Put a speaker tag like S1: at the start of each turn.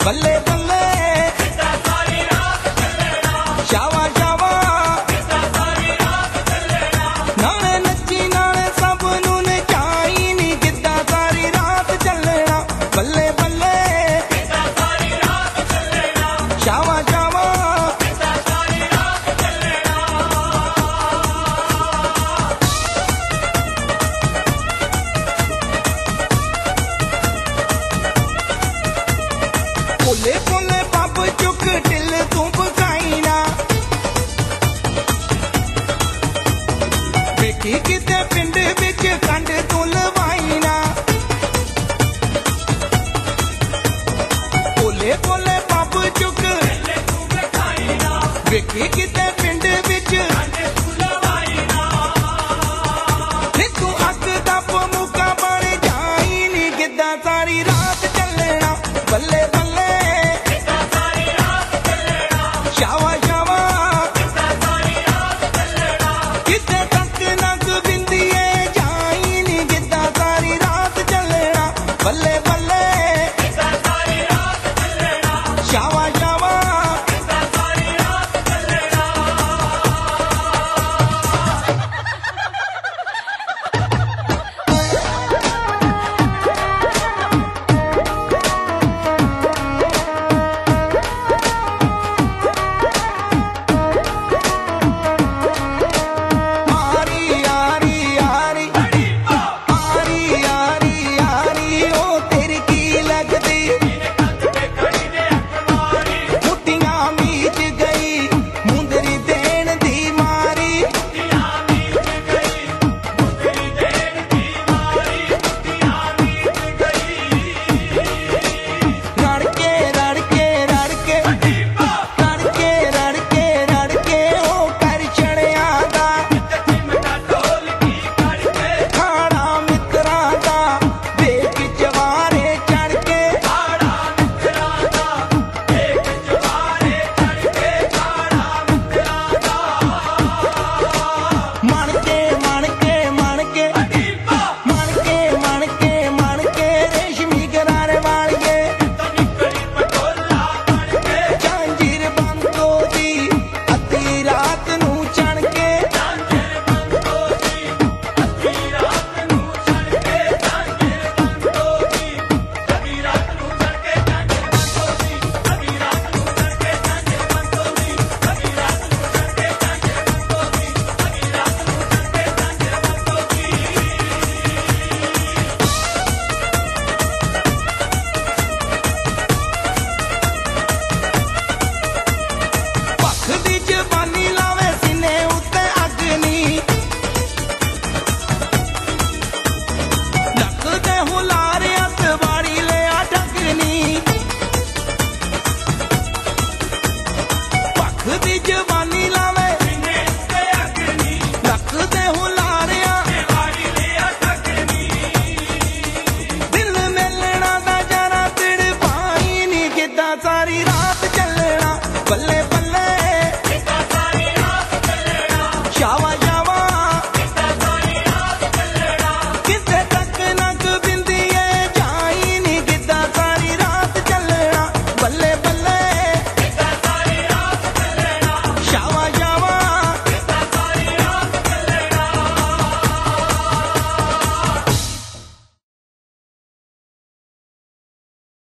S1: ਬੱਲੇ ਬੱਲੇ ਸ਼ਾਵਾ ਸ਼ਾਵਾ ਨਾਲੇ ਨੱਚੀ ਨਾਲੇ ਸਭ ਨੂੰ ਨਚਾਈ ਨੀ ਗਿੱਧਾ ਸਾਰੀ ਰਾਤ ਚੱਲਣਾ ਬੱਲੇ ਬੱਲੇ ਸ਼ਾਵਾ ਸ਼ਾਵਾ ਭੋਲੇ ਭੋਲੇ ਪੱਬ ਚੁੱਕ ਢਿੱਲ ਤੂੰ ਪਕਾਈ ਨਾ ਵੇਖੀ ਕਿਤੇ ਪਿੰਡ ਵਿੱਚ ਕੰਡ ਤੂੰ ਲਵਾਈ ਨਾ ਭੋਲੇ ਭੋਲੇ ਪੱਬ ਚੁੱਕ ਢਿੱਲ ਤੂੰ ਪਕਾਈ ਨਾ ਵੇਖੀ ਕਿਤੇ